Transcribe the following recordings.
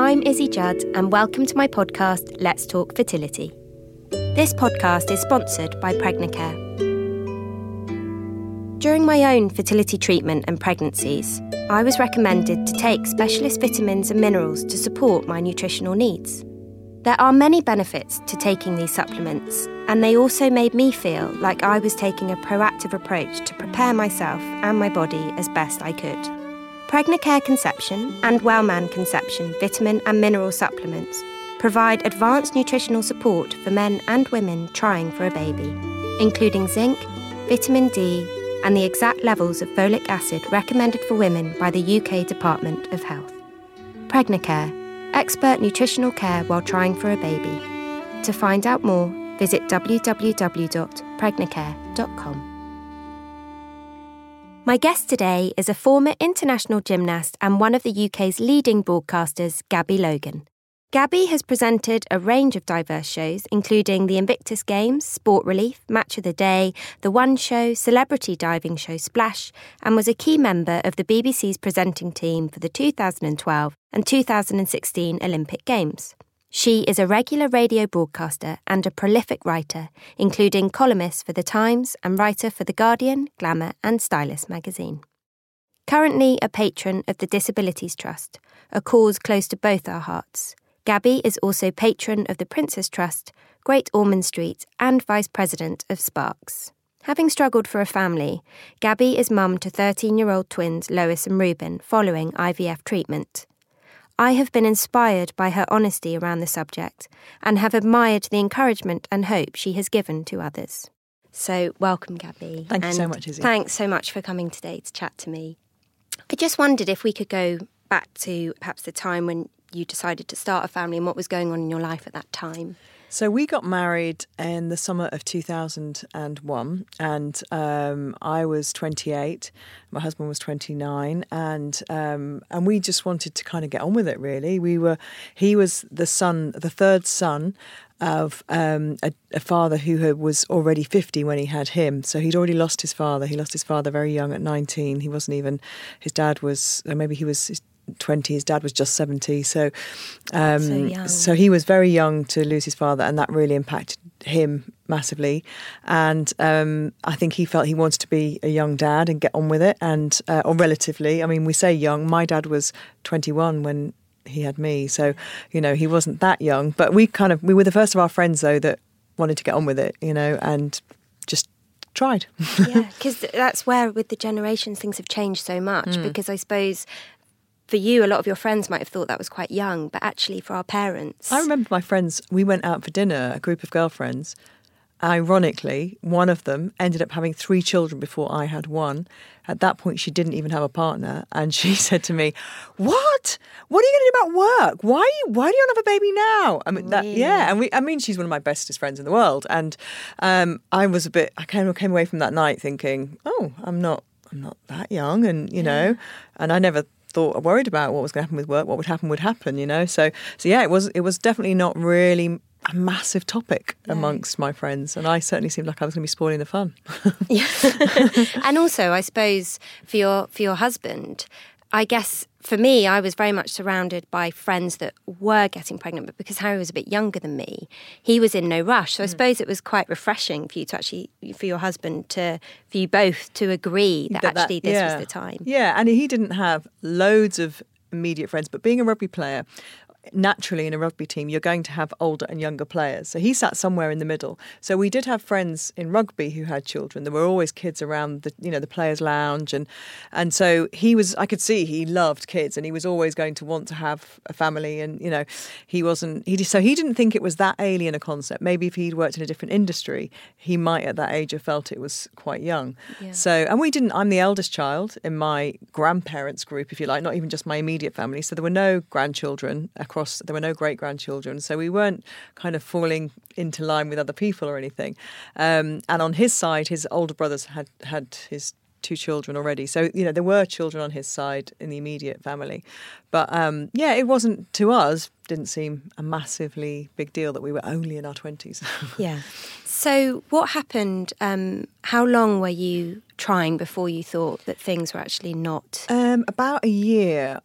I'm Izzy Judd and welcome to my podcast, Let's Talk Fertility. This podcast is sponsored by Pregnacare. During my own fertility treatment and pregnancies, I was recommended to take specialist vitamins and minerals to support my nutritional needs. There are many benefits to taking these supplements, and they also made me feel like I was taking a proactive approach to prepare myself and my body as best I could. Pregnacare Conception and Wellman Conception vitamin and mineral supplements provide advanced nutritional support for men and women trying for a baby, including zinc, vitamin D, and the exact levels of folic acid recommended for women by the UK Department of Health. Pregnacare, expert nutritional care while trying for a baby. To find out more, visit www.pregnacare.com. My guest today is a former international gymnast and one of the UK's leading broadcasters, Gabby Logan. Gabby has presented a range of diverse shows, including the Invictus Games, Sport Relief, Match of the Day, The One Show, celebrity diving show Splash, and was a key member of the BBC's presenting team for the 2012 and 2016 Olympic Games. She is a regular radio broadcaster and a prolific writer, including columnist for The Times and writer for The Guardian, Glamour and Stylist magazine. Currently a patron of the Disabilities Trust, a cause close to both our hearts. Gabby is also patron of the Prince's Trust, Great Ormond Street, and vice president of Sparks. Having struggled for a family, Gabby is mum to 13-year-old twins Lois and Reuben following IVF treatment. I have been inspired by her honesty around the subject and have admired the encouragement and hope she has given to others. So, welcome, Gabby. Thank you so much, Izzy. Thanks so much for coming today to chat to me. I just wondered if we could go back to perhaps the time when you decided to start a family and what was going on in your life at that time. So we got married in the summer of 2001 and I was 28, my husband was 29 and we just wanted to kind of get on with it really. He was the third son of a father who was already 50 when he had him. So he'd already lost his father. He lost his father very young at 19. He wasn't even, his dad was, maybe he was 20, his dad was just 70, so he was very young to lose his father, and that really impacted him massively. And I think he felt he wanted to be a young dad and get on with it, and or relatively, I mean, we say young, my dad was 21 when he had me, so he wasn't that young, but we were the first of our friends though that wanted to get on with it, and just tried. Yeah, because that's where with the generations things have changed so much, because I suppose for you, a lot of your friends might have thought that was quite young, but actually for our parents... I remember my friends, we went out for dinner, a group of girlfriends. Ironically, one of them ended up having 3 children before I had one. At that point, she didn't even have a partner. And she said to me, What are you going to do about work? Why do you not have a baby now? I mean, really? Yeah. And she's one of my bestest friends in the world. And I came away from that night thinking, oh, I'm not that young. And, and I never worried about what was going to happen with work. What would happen. So yeah, it was definitely not really a massive topic amongst my friends, and I certainly seemed like I was going to be spoiling the fun. Yeah. And also, I suppose for your husband, I guess for me, I was very much surrounded by friends that were getting pregnant, but because Harry was a bit younger than me, he was in no rush. So I suppose it was quite refreshing for you for your husband for you both to agree that actually this was the time. Yeah, and he didn't have loads of immediate friends, but being a rugby player, naturally in a rugby team you're going to have older and younger players, so he sat somewhere in the middle. So we did have friends in rugby who had children. There were always kids around the players' lounge, and so I could see he loved kids, and he was always going to want to have a family, and he didn't think it was that alien a concept. Maybe if he'd worked in a different industry he might at that age have felt it was quite young. So, and we didn't. I'm the eldest child in my grandparents group, if you like, not even just my immediate family, so there were no grandchildren there were no great-grandchildren, so we weren't kind of falling into line with other people or anything. And on his side, his older brothers had his 2 children already. So, there were children on his side in the immediate family. But, it wasn't, to us, didn't seem a massively big deal that we were only in our 20s. Yeah. So what happened? How long were you trying before you thought that things were actually not? About a year.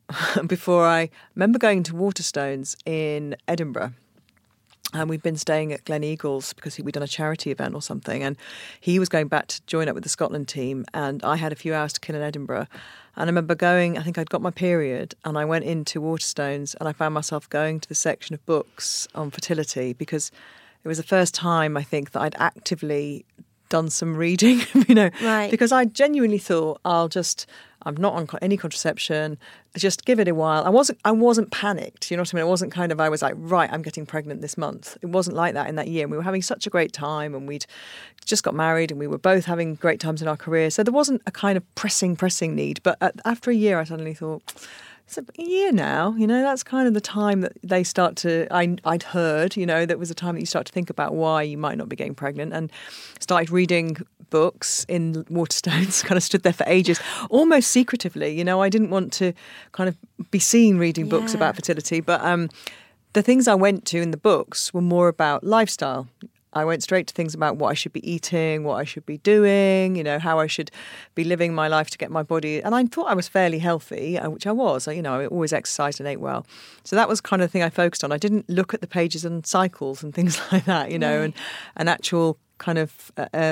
before I remember going to Waterstones in Edinburgh. And we'd been staying at Glen Eagles because we'd done a charity event or something. And he was going back to join up with the Scotland team. And I had a few hours to kill in Edinburgh. And I remember going, I think I'd got my period, and I went into Waterstones and I found myself going to the section of books on fertility because it was the first time, I think, that I'd actively done some reading, Right. Because I genuinely thought I'm not on any contraception, just give it a while. I wasn't panicked, you know what I mean? It wasn't kind of, I was like, right, I'm getting pregnant this month. It wasn't like that in that year. And we were having such a great time, and we'd just got married, and we were both having great times in our career. So there wasn't a kind of pressing need. But after a year, I suddenly thought, it's a year now, that's kind of the time that they start to, I'd heard, that was the time that you start to think about why you might not be getting pregnant, and started reading books in Waterstones, kind of stood there for ages, almost secretively. I didn't want to kind of be seen reading books about fertility, but the things I went to in the books were more about lifestyle. I went straight to things about what I should be eating, what I should be doing, how I should be living my life to get my body. And I thought I was fairly healthy, which I was. I always exercised and ate well. So that was kind of the thing I focused on. I didn't look at the pages and cycles and things like that, and actual kind of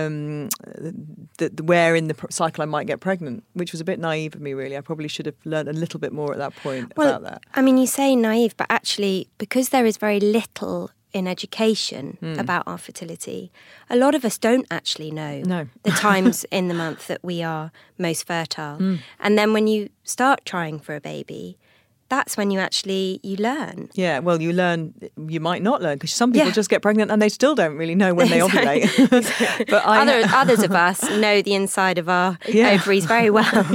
where in the cycle I might get pregnant, which was a bit naive of me, really. I probably should have learned a little bit more at that point about that. I mean, you say naive, but actually, because there is very little in education about our fertility, a lot of us don't actually know the times in the month that we are most fertile. And then when you start trying for a baby, that's when you learn. Yeah, well, you learn, you might not learn, because some people just get pregnant and they still don't really know when they ovulate. But others of us know the inside of our ovaries very well.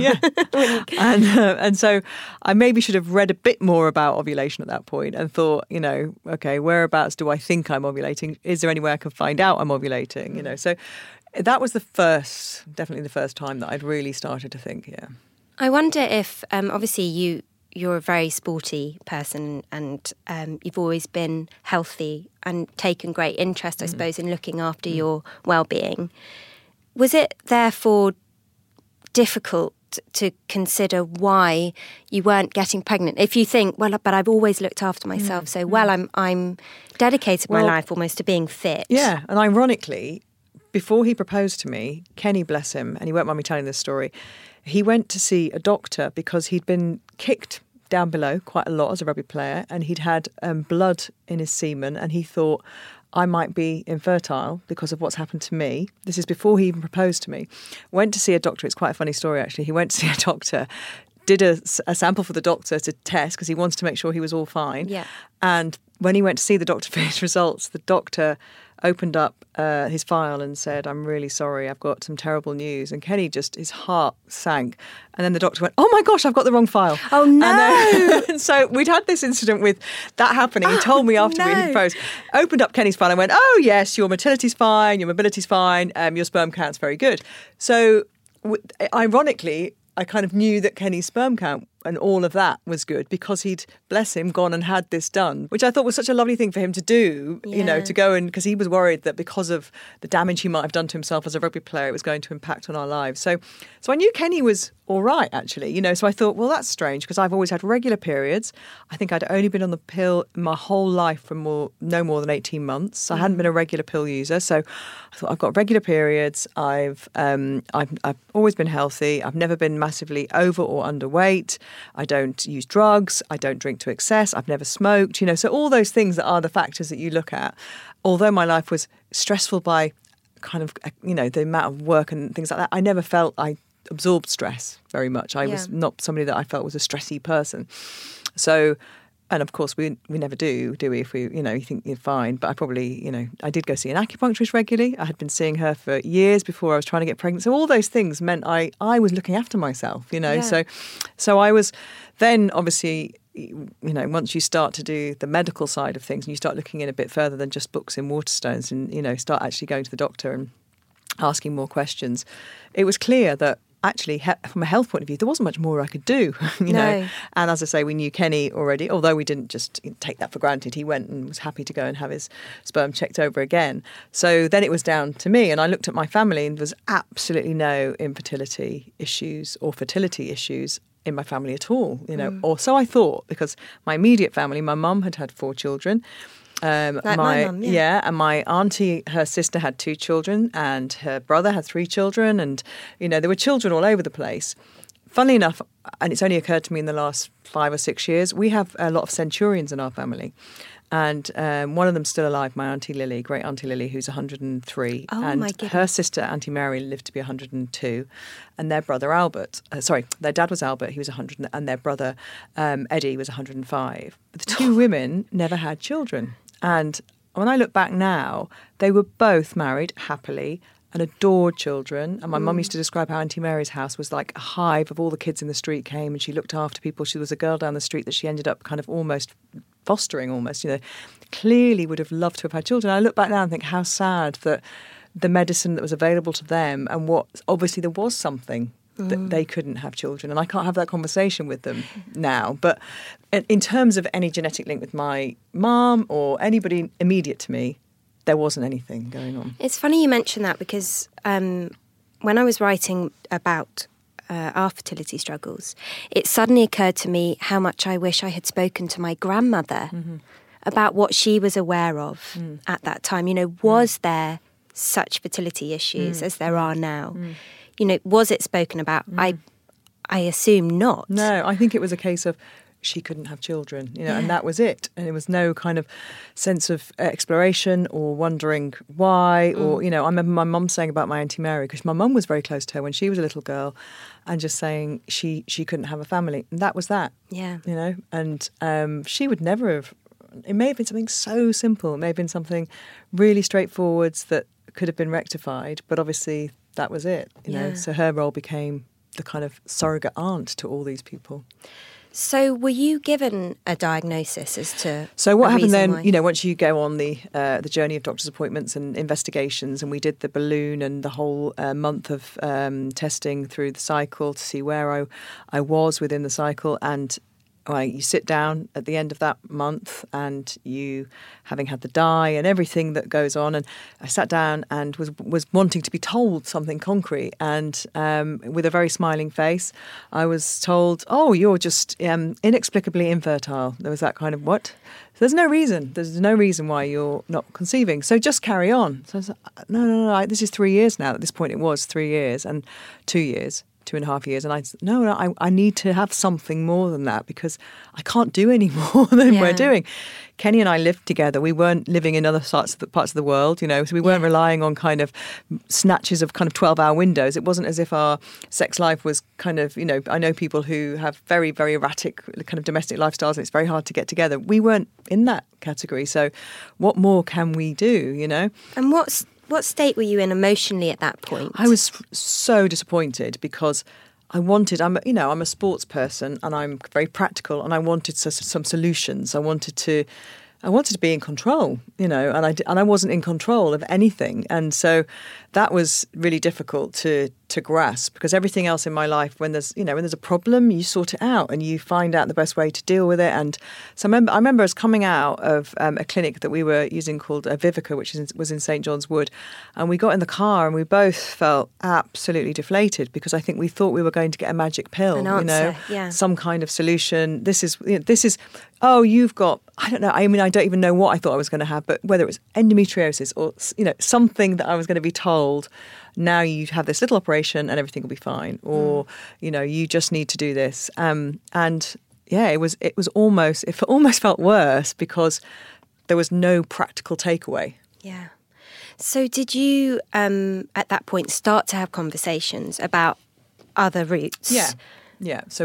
And so I maybe should have read a bit more about ovulation at that point and thought, okay, whereabouts do I think I'm ovulating? Is there any way I can find out I'm ovulating? So that was definitely the first time that I'd really started to think, I wonder if, obviously you're a very sporty person, and you've always been healthy and taken great interest, I suppose, in looking after your well-being. Was it therefore difficult to consider why you weren't getting pregnant? If you think, well, but I've always looked after myself so well, I'm dedicated my life almost to being fit. Yeah, and ironically, before he proposed to me, Kenny, bless him, and he won't mind me telling this story, he went to see a doctor because he'd been kicked down below quite a lot as a rugby player, and he'd had blood in his semen, and he thought, I might be infertile because of what's happened to me. This is before he even proposed to me. Went to see a doctor. It's quite a funny story, actually. He went to see a doctor, did a sample for the doctor to test because he wanted to make sure he was all fine. Yeah. And when he went to see the doctor for his results, the doctor opened up his file and said, I'm really sorry, I've got some terrible news. And Kenny his heart sank. And then the doctor went, oh my gosh, I've got the wrong file. Oh no. And so we'd had this incident with that happening. He told me after we had proposed, opened up Kenny's file and went, oh yes, your mobility's fine, your mobility's fine, your sperm count's very good. So ironically, I kind of knew that Kenny's sperm count and all of that was good because he'd, bless him, gone and had this done, which I thought was such a lovely thing for him to do, to go and, because he was worried that because of the damage he might have done to himself as a rugby player, it was going to impact on our lives. So I knew Kenny was all right, actually, so I thought, well, that's strange because I've always had regular periods. I think I'd only been on the pill my whole life for no more than 18 months. I hadn't been a regular pill user. So I thought, I've got regular periods. I've always been healthy. I've never been massively over or underweight. I don't use drugs. I don't drink to excess. I've never smoked, so all those things that are the factors that you look at. Although my life was stressful by kind of, the amount of work and things like that, I never felt I absorbed stress very much. I was not somebody that I felt was a stressy person. So, and of course we never do we? If we, you think you're fine. But I probably, I did go see an acupuncturist regularly. I had been seeing her for years before I was trying to get pregnant. So all those things meant I was looking after myself, So I was then obviously, once you start to do the medical side of things and you start looking in a bit further than just books in Waterstones and, start actually going to the doctor and asking more questions, it was clear that actually, from a health point of view, there wasn't much more I could do, know. And as I say, we knew Kenny already, although we didn't just take that for granted. He went and was happy to go and have his sperm checked over again. So then it was down to me, and I looked at my family and there was absolutely no infertility issues or fertility issues in my family at all, or so I thought, because my immediate family, my mum had 4 children. Like my mum, yeah. And my auntie, her sister had 2 children, and her brother had 3 children, and there were children all over the place. Funnily enough, and it's only occurred to me in the last 5 or 6 years, we have a lot of centurions in our family. And one of them's still alive, my Auntie Lily, great Auntie Lily, who's 103. Oh, and my goodness. Her sister, Auntie Mary, lived to be 102. And their brother Albert, their dad was Albert, he was 100, and their brother Eddie was 105. But the 2 women never had children. And when I look back now, they were both married happily and adored children. And my mum used to describe how Auntie Mary's house was like a hive of all the kids in the street came, and she looked after people. She was a girl down the street that she ended up kind of almost fostering, clearly would have loved to have had children. I look back now and think how sad that the medicine that was available to them, and what obviously there was something that they couldn't have children, and I can't have that conversation with them now. But in terms of any genetic link with my mum or anybody immediate to me, there wasn't anything going on. It's funny you mention that, because when I was writing about our fertility struggles, it suddenly occurred to me how much I wish I had spoken to my grandmother about what she was aware of at that time. Was there such fertility issues as there are now? Was it spoken about? I assume not. No, I think it was a case of she couldn't have children, and that was it. And there was no kind of sense of exploration or wondering why. Or, I remember my mum saying about my Auntie Mary, because my mum was very close to her when she was a little girl, and just saying she couldn't have a family. And that was that. Yeah. And she would never have, it may have been something so simple. It may have been something really straightforward that could have been rectified. But obviously that was it, So her role became the kind of surrogate aunt to all these people. So were you given a diagnosis as to So what happened then, why? Once you go on the journey of doctor's appointments and investigations, and we did the balloon and the whole month of testing through the cycle to see where I was within the cycle, and you sit down at the end of that month, and you, having had the dye and everything that goes on, and I sat down and was wanting to be told something concrete, and with a very smiling face, I was told, "Oh, you're just inexplicably infertile." There was that kind of what? There's no reason. There's no reason why you're not conceiving. So just carry on. So I was like, no. This is 3 years now. At this point, it was 3 years and 2 years. 2.5 years, and I said, no, I need to have something more than that, because I can't do any more than we're doing. Kenny and I lived together. We weren't living in other parts of the world, so we weren't relying on kind of snatches of kind of 12-hour windows. It wasn't as if our sex life was kind of, I know people who have very, very erratic kind of domestic lifestyles, and it's very hard to get together. We weren't in that category. So what more can we do, And what state were you in emotionally at that point? I was so disappointed, because I'm a sports person, and I'm very practical, and I wanted some solutions. I wanted to be in control, and I wasn't in control of anything. And so that was really difficult to grasp, because everything else in my life, when there's a problem, you sort it out and you find out the best way to deal with it. And so I remember us coming out of a clinic that we were using called Vivica, which was in St John's Wood, and we got in the car and we both felt absolutely deflated, because I think we thought we were going to get a magic pill, an answer, some kind of solution. This is oh, you've got, I don't know, I don't even know what I thought I was going to have, but whether it was endometriosis or something that I was going to be told, now you have this little operation and everything will be fine, or you just need to do this, and it almost felt worse, because there was no practical takeaway. Yeah. So did you at that point start to have conversations about other routes? Yeah. So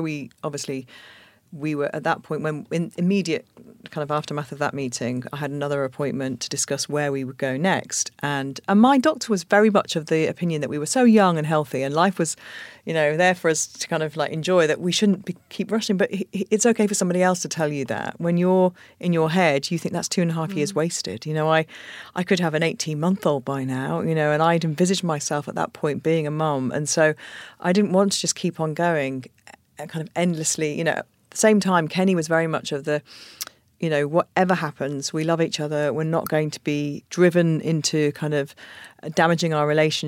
we were at that point, when in immediate kind of aftermath of that meeting, I had another appointment to discuss where we would go next. And my doctor was very much of the opinion that we were so young and healthy, and life was, there for us to kind of like enjoy, that we shouldn't keep rushing. But it's okay for somebody else to tell you that. When you're in your head, you think that's 2.5 years wasted. I could have an 18-month-old by now, and I'd envisaged myself at that point being a mum. And so I didn't want to just keep on going kind of endlessly, At the same time, Kenny was very much of the, whatever happens, we love each other. We're not going to be driven into kind of damaging our relationship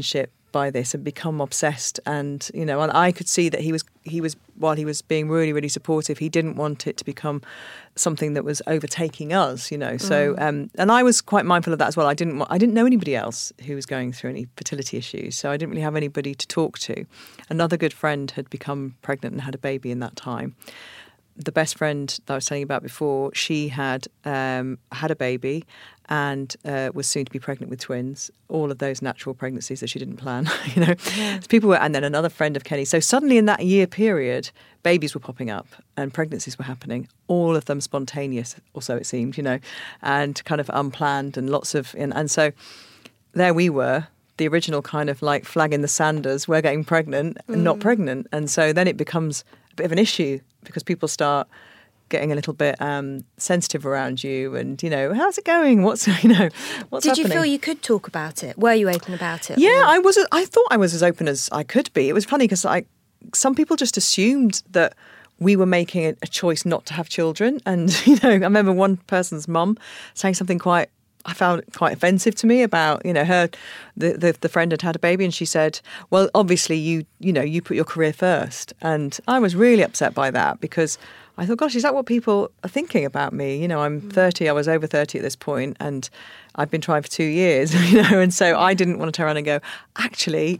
by this and become obsessed. And, and I could see that he was, while he was being really, really supportive, he didn't want it to become something that was overtaking us, So, and I was quite mindful of that as well. I didn't know anybody else who was going through any fertility issues, so I didn't really have anybody to talk to. Another good friend had become pregnant and had a baby in that time. The best friend that I was telling you about before, she had had a baby and was soon to be pregnant with twins. All of those natural pregnancies that she didn't plan, Yeah. So people were, and then another friend of Kenny. So suddenly in that year period, babies were popping up and pregnancies were happening. All of them spontaneous, or so it seemed, and kind of unplanned and lots of, and so there we were. The original kind of like flag in the sanders, we're getting pregnant and not pregnant. And so then it becomes a bit of an issue because people start getting a little bit sensitive around you and, how's it going? What's happening? Did you feel you could talk about it? Were you open about it? Yeah, I thought I was as open as I could be. It was funny because some people just assumed that we were making a choice not to have children. And, I remember one person's mum saying something I found it quite offensive to me about, her, the friend had a baby and she said, well, obviously you put your career first. And I was really upset by that because I thought, gosh, is that what people are thinking about me? I'm 30, I was over 30 at this point and I've been trying for 2 years, and so I didn't want to turn around and go, actually,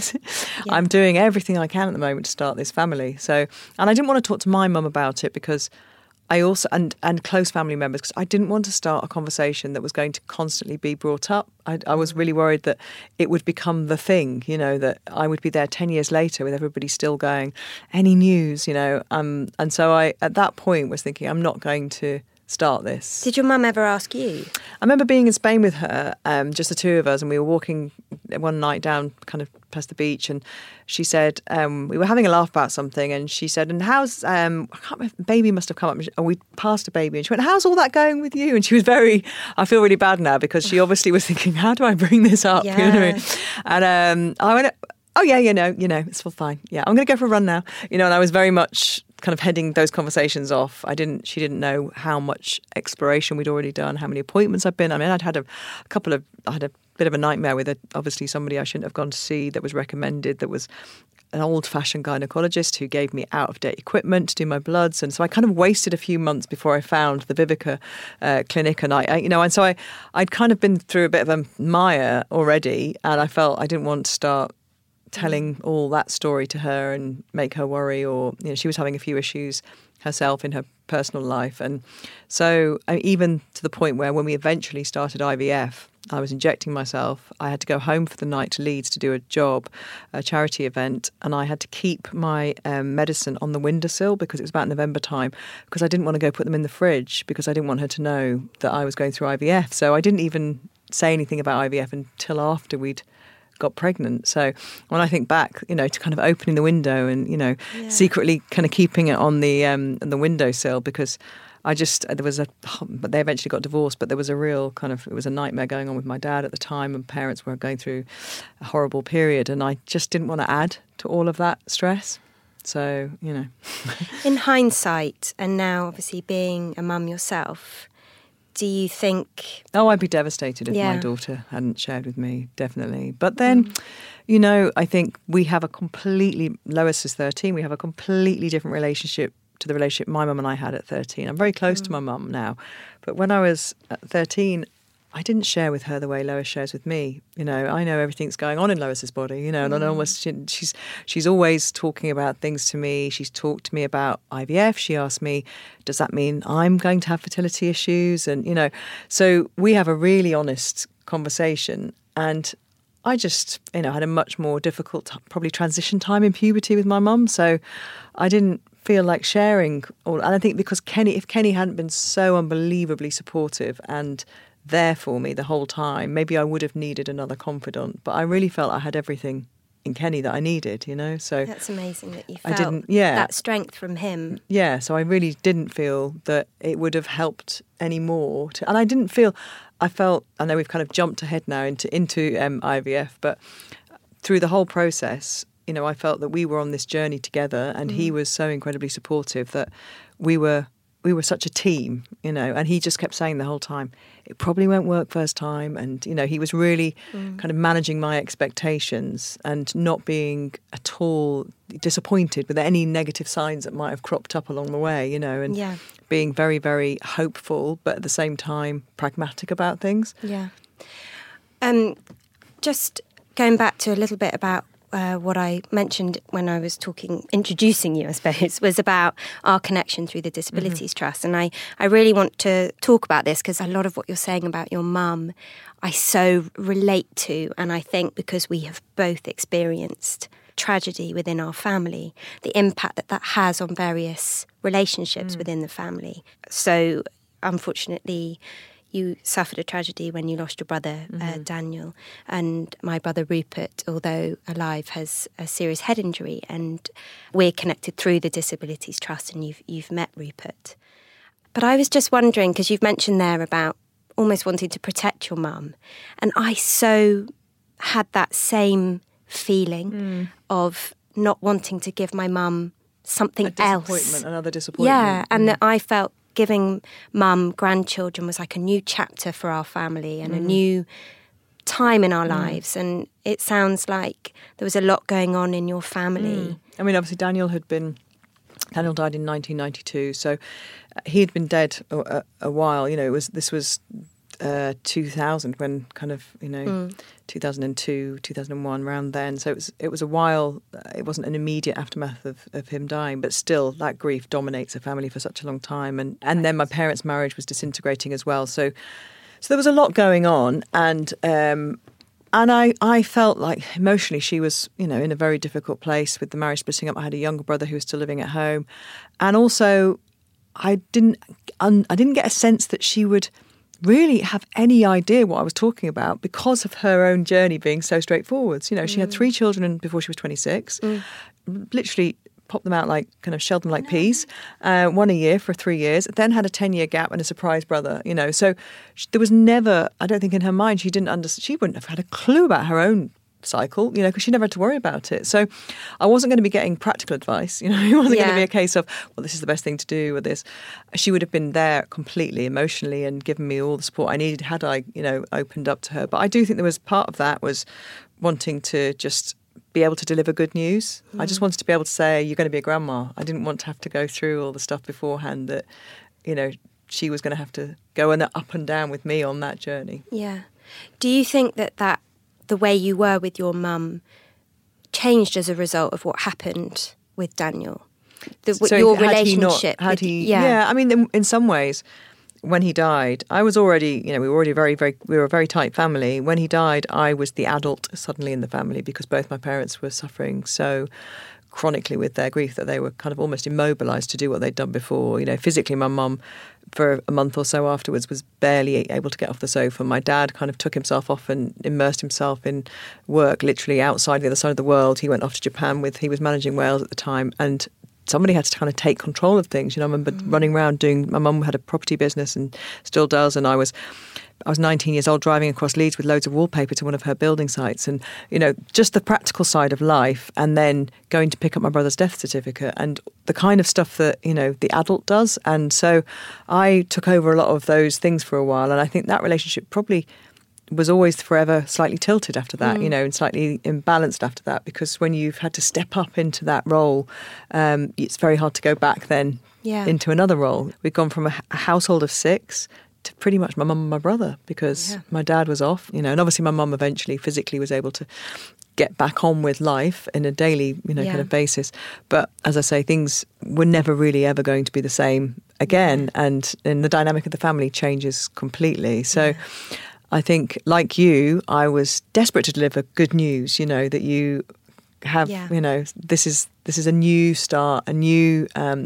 I'm doing everything I can at the moment to start this family. So, and I didn't want to talk to my mum about it because I also, and close family members, because I didn't want to start a conversation that was going to constantly be brought up. I was really worried that it would become the thing, that I would be there 10 years later with everybody still going, any news, and so I, at that point, was thinking, I'm not going to start this. Did your mum ever ask you? I remember being in Spain with her, just the two of us, and we were walking one night down kind of past the beach, and she said, we were having a laugh about something, and she said, and how's, I can't remember, baby must have come up, and we passed a baby, and she went, how's all that going with you? And she was I feel really bad now, because she obviously was thinking, how do I bring this up? Yeah. You know what I mean? And I went, oh yeah, it's all fine. Yeah, I'm going to go for a run now. And I was very much kind of heading those conversations off. She didn't know how much exploration we'd already done, how many appointments I'd been. I mean, I had a bit of a nightmare with obviously somebody I shouldn't have gone to see that was recommended, that was an old-fashioned gynecologist who gave me out-of-date equipment to do my bloods. And so I kind of wasted a few months before I found the Vivica clinic. And and so I'd kind of been through a bit of a mire already, and I felt I didn't want to start telling all that story to her and make her worry, or she was having a few issues herself in her personal life. And so even to the point where when we eventually started IVF, I was injecting myself. I had to go home for the night to Leeds to do a job, a charity event, and I had to keep my medicine on the windowsill because it was about November time, because I didn't want to go put them in the fridge because I didn't want her to know that I was going through IVF. So I didn't even say anything about IVF until after we'd got pregnant. So when I think back, to kind of opening the window and, secretly kind of keeping it on the windowsill, because but they eventually got divorced, but there was a real it was a nightmare going on with my dad at the time, and parents were going through a horrible period, and I just didn't want to add to all of that stress. So, In hindsight, and now obviously being a mum yourself, do you think... Oh, I'd be devastated if my daughter hadn't shared with me, definitely. But then, I think we have Lois is 13, we have a completely different relationship to the relationship my mum and I had at 13. I'm very close to my mum now. But when I was at 13, I didn't share with her the way Lois shares with me. I know everything that's going on in Lois's body, and almost she's always talking about things to me. She's talked to me about IVF. She asked me, does that mean I'm going to have fertility issues? And, so we have a really honest conversation. And I just, had a much more difficult, probably transition time in puberty with my mum. So I didn't feel like sharing all. And I think because if Kenny hadn't been so unbelievably supportive and there for me the whole time, maybe I would have needed another confidant. But I really felt I had everything in Kenny that I needed, So that's amazing that you felt that strength from him. Yeah, so I really didn't feel that it would have helped any more. And I felt, I know we've kind of jumped ahead now into IVF, but through the whole process, I felt that we were on this journey together, and he was so incredibly supportive that we were we were such a team, and he just kept saying the whole time, it probably won't work first time. And, he was really kind of managing my expectations and not being at all disappointed with any negative signs that might have cropped up along the way, and being very, very hopeful, but at the same time pragmatic about things. Yeah. Just going back to a little bit about what I mentioned when I was introducing you, I suppose, was about our connection through the Disabilities Trust. And I really want to talk about this because a lot of what you're saying about your mum, I so relate to. And I think because we have both experienced tragedy within our family, the impact that has on various relationships within the family. So, unfortunately, you suffered a tragedy when you lost your brother, Daniel, and my brother Rupert, although alive, has a serious head injury, and we're connected through the Disabilities Trust, and you've met Rupert. But I was just wondering, because you've mentioned there about almost wanting to protect your mum, and I so had that same feeling of not wanting to give my mum something else. Another disappointment. Yeah, and that I felt giving mum grandchildren was like a new chapter for our family and a new time in our lives. And it sounds like there was a lot going on in your family. I mean, obviously Daniel died in 1992, so he had been dead a while. This was 2000 when kind of 2002, 2001, around then. So it was a while. It wasn't an immediate aftermath of him dying, but still that grief dominates a family for such a long time. And then my parents' marriage was disintegrating as well. So there was a lot going on, and I felt like emotionally she was in a very difficult place with the marriage splitting up. I had a younger brother who was still living at home, and also I didn't get a sense that she would really have any idea what I was talking about because of her own journey being so straightforward. She had 3 children before she was 26, literally popped them out kind of shelled them like peas, one a year for 3 years, then had a 10-year gap and a surprise brother, So there was never, I don't think in her mind, she wouldn't have had a clue about her own cycle, because she never had to worry about it. So I wasn't going to be getting practical advice, it wasn't going to be a case of, well, this is the best thing to do with this. She would have been there completely emotionally and given me all the support I needed had I, opened up to her. But I do think there was part of that was wanting to just be able to deliver good news. I just wanted to be able to say, you're going to be a grandma. I didn't want to have to go through all the stuff beforehand that, she was going to have to go up and down with me on that journey. Yeah. Do you think that the way you were with your mum changed as a result of what happened with Daniel? Your relationship? Yeah, I mean, in some ways, when he died, I was already, we were already we were a very tight family. When he died, I was the adult suddenly in the family because both my parents were suffering so chronically with their grief that they were kind of almost immobilised to do what they'd done before. Physically, my mum, for a month or so afterwards, was barely able to get off the sofa. My dad kind of took himself off and immersed himself in work, literally outside the other side of the world. He went off to Japan he was managing Wales at the time, and somebody had to kind of take control of things. I remember running around my mum had a property business and still does, and I was 19 years old driving across Leeds with loads of wallpaper to one of her building sites, and just the practical side of life, and then going to pick up my brother's death certificate and the kind of stuff that the adult does. And so I took over a lot of those things for a while, and I think that relationship probably was always forever slightly tilted after that, and slightly imbalanced after that, because when you've had to step up into that role, it's very hard to go back then into another role. We've gone from a household of 6 to pretty much my mum and my brother because my dad was off, and obviously my mum eventually physically was able to get back on with life in a daily, kind of basis. But as I say, things were never really ever going to be the same again, and the dynamic of the family changes completely. So I think, like you, I was desperate to deliver good news, that you have, this is a new start, a new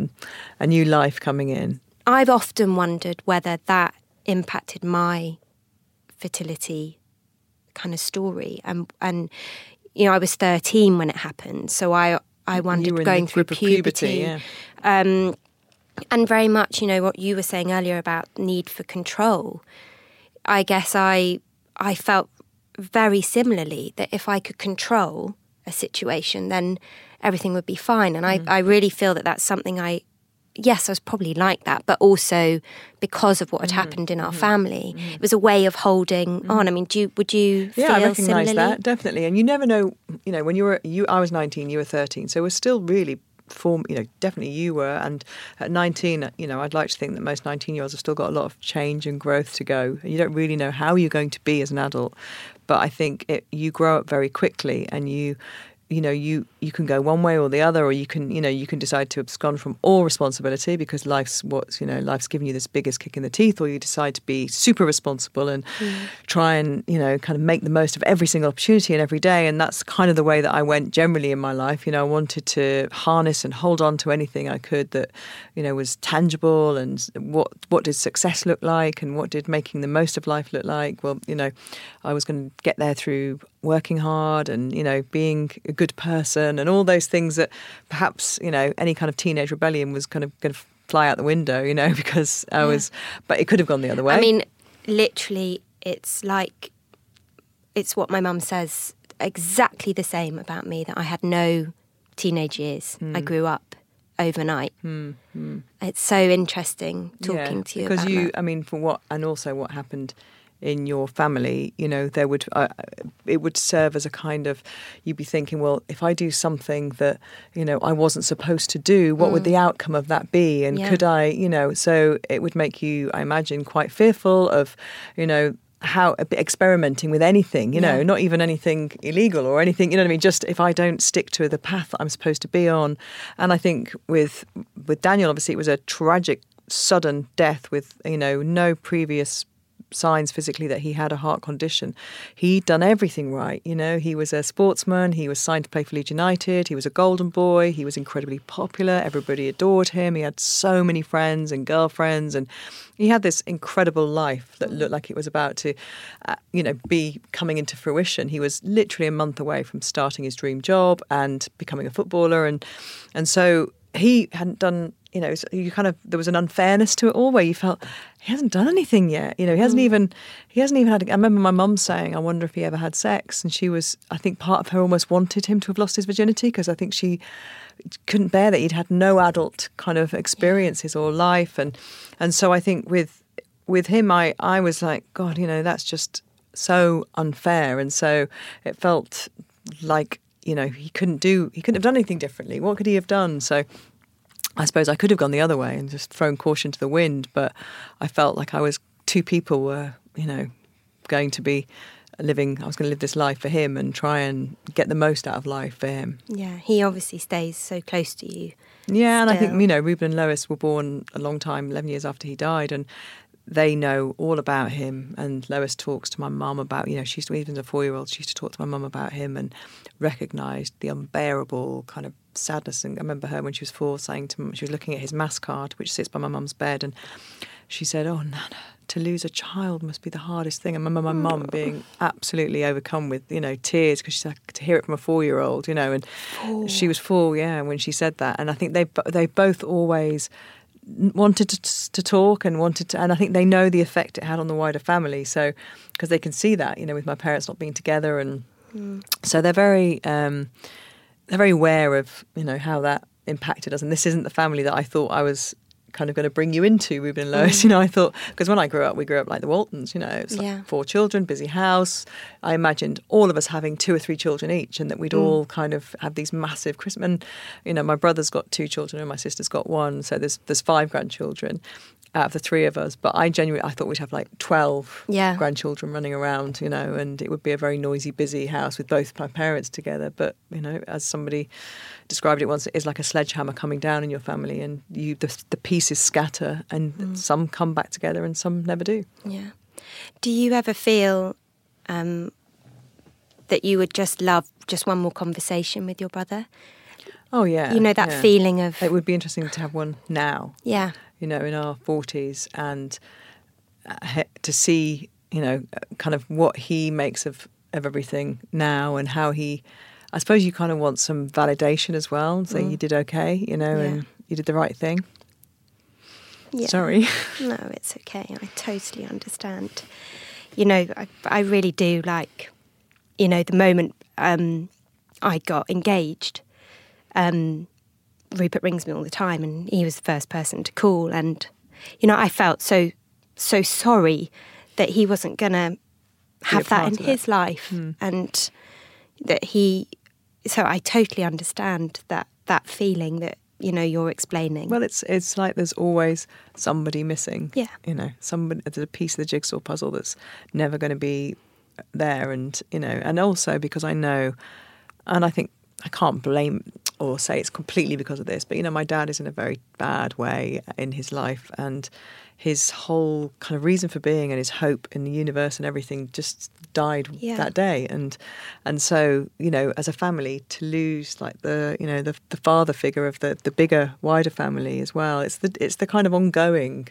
life coming in. I've often wondered whether that impacted my fertility kind of story. And I was 13 when it happened, so I wondered going through puberty. And very much, what you were saying earlier about need for control. I guess I felt very similarly that if I could control a situation, then everything would be fine. And I really feel that that's something I yes, I was probably like that, but also because of what had happened in our family, it was a way of holding on. I mean, would you feel I recognise similarly? that, definitely. And you never know, when I was 19, you were 13, so we're still really definitely you were. And at 19, I'd like to think that most 19-year-olds have still got a lot of change and growth to go. And you don't really know how you're going to be as an adult. But I think you grow up very quickly, and you can go one way or the other, or you can decide to abscond from all responsibility because life's giving you this biggest kick in the teeth, or you decide to be super responsible and try and, kind of make the most of every single opportunity and every day. And that's kind of the way that I went generally in my life. I wanted to harness and hold on to anything I could that, was tangible, and what did success look like, and what did making the most of life look like. Well, I was going to get there through working hard and, being a good person and all those things that perhaps, any kind of teenage rebellion was kind of going to fly out the window, because I was, but it could have gone the other way. I mean, literally, it's what my mum says exactly the same about me, that I had no teenage years. I grew up overnight. It's so interesting talking to you about that. Also what happened in your family, it would serve as a kind of, you'd be thinking, well, if I do something that, I wasn't supposed to do, what would the outcome of that be? And could I, so it would make you, I imagine, quite fearful of, how experimenting with anything, not even anything illegal or anything, just if I don't stick to the path that I'm supposed to be on. And I think with Daniel, obviously it was a tragic, sudden death with, no previous signs physically that he had a heart condition. He'd done everything right. He was a sportsman. He was signed to play for Leeds United. He was a golden boy. He was incredibly popular. Everybody adored him. He had so many friends and girlfriends, and he had this incredible life that looked like it was about to, be coming into fruition. He was literally a month away from starting his dream job and becoming a footballer, and so he hadn't done. There was an unfairness to it all, where you felt he hasn't done anything yet. He hasn't even had. I remember my mum saying, "I wonder if he ever had sex," and I think part of her almost wanted him to have lost his virginity, because I think she couldn't bear that he'd had no adult kind of experiences or life, and so I think with him, I was like, God, that's just so unfair, and so it felt like he couldn't have done anything differently. What could he have done? So I suppose I could have gone the other way and just thrown caution to the wind, but I felt like two people were, going to be I was going to live this life for him and try and get the most out of life for him. Yeah, he obviously stays so close to you. Yeah, and I think, Ruben and Lois were born a long time, 11 years after he died, and they know all about him. And Lois talks to my mum about, even as a 4-year-old, she used to talk to my mum about him and recognised the unbearable kind of sadness. And I remember her when she was 4 saying to me, she was looking at his mass card, which sits by my mum's bed, and she said, "Oh, Nana, to lose a child must be the hardest thing." I remember my mum being absolutely overcome with, tears, because she said to hear it from a 4-year-old, and she was 4, when she said that. And I think they both always wanted to talk and and I think they know the effect it had on the wider family. So, because they can see that, with my parents not being together, and so they're very aware of, how that impacted us. And this isn't the family that I thought I was kind of going to bring you into, Ruben and Lois. I thought, because when I grew up, we grew up like the Waltons, it was like 4 children, busy house. I imagined all of us having 2 or 3 children each, and that we'd all kind of have these massive Christmas. And, my brother's got 2 children and my sister's got 1. So there's 5 grandchildren out of the 3 of us. But I thought we'd have like 12 grandchildren running around, and it would be a very noisy, busy house with both my parents together. But, as somebody described it once, it is like a sledgehammer coming down in your family, and the pieces scatter, and some come back together and some never do. Yeah. Do you ever feel that you would just love just one more conversation with your brother? Oh, yeah. That feeling of... It would be interesting to have one now. Yeah. In our 40s, and to see, kind of what he makes of everything now, and how I suppose you kind of want some validation as well, saying you did okay, and you did the right thing. Yeah. Sorry. No, it's okay. I totally understand. I really do like, the moment I got engaged, Rupert rings me all the time, and he was the first person to call. And, you know, I felt so sorry that he wasn't going to have that in his life. And that so I totally understand that feeling that, you know, you're explaining. Well, it's like there's always somebody missing. Yeah. You know, there's a piece of the jigsaw puzzle that's never going to be there. And, you know, and also because I know, and I think I can't blame or say it's completely because of this, but, you know, my dad is in a very bad way in his life, and his whole kind of reason for being and his hope in the universe and everything just died that day. And so, you know, as a family, to lose like the father figure of the bigger, wider family as well, it's the kind of ongoing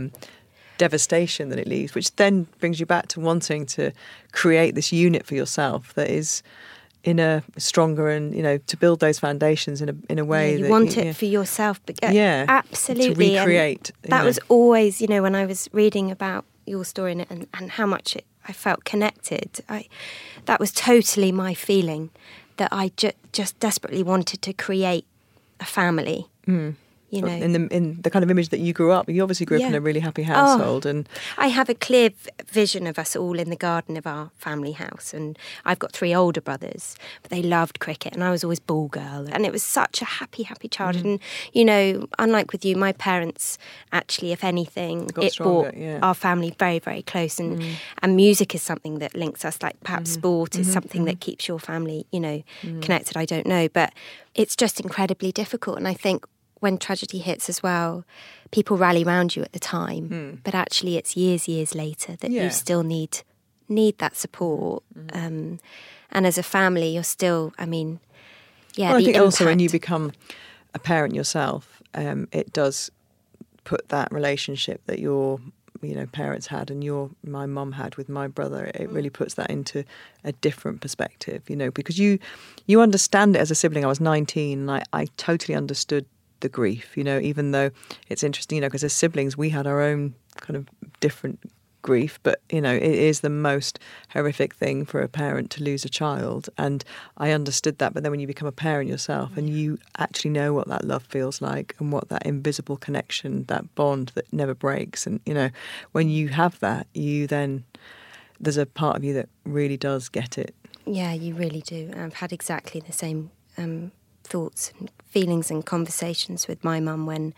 devastation that it leaves, which then brings you back to wanting to create this unit for yourself that is in a stronger, and, you know, to build those foundations in a way you that want it for yourself. But absolutely, to recreate. And that was always, you know, when I was reading about your story and how much I felt connected. That was totally my feeling, that I just desperately wanted to create a family. You know, in the kind of image that you grew up. You obviously grew up in a really happy household, and I have a clear vision of us all in the garden of our family house. And I've got 3 older brothers, but they loved cricket, and I was always ball girl, and it was such a happy childhood. And, you know, unlike with you, my parents actually, if anything, brought our family very, very close. And music is something that links us, like perhaps sport is something that keeps your family, you know, connected. I don't know, but it's just incredibly difficult. And I think when tragedy hits as well, people rally around you at the time, but actually it's years later that you still need that support. And as a family, you're still, I mean, I think also when you become a parent yourself, it does put that relationship that your, you know, parents had and my mum had with my brother, it really puts that into a different perspective, you know, because you understand it as a sibling. I was 19 and I totally understood the grief, you know, even though it's interesting, you know, because as siblings we had our own kind of different grief, but, you know, it is the most horrific thing for a parent to lose a child, and I understood that. But then when you become a parent yourself and you actually know what that love feels like and what that invisible connection, that bond that never breaks, and, you know, when you have that, there's a part of you that really does get it. Yeah, you really do. I've had exactly the same thoughts and feelings and conversations with my mum when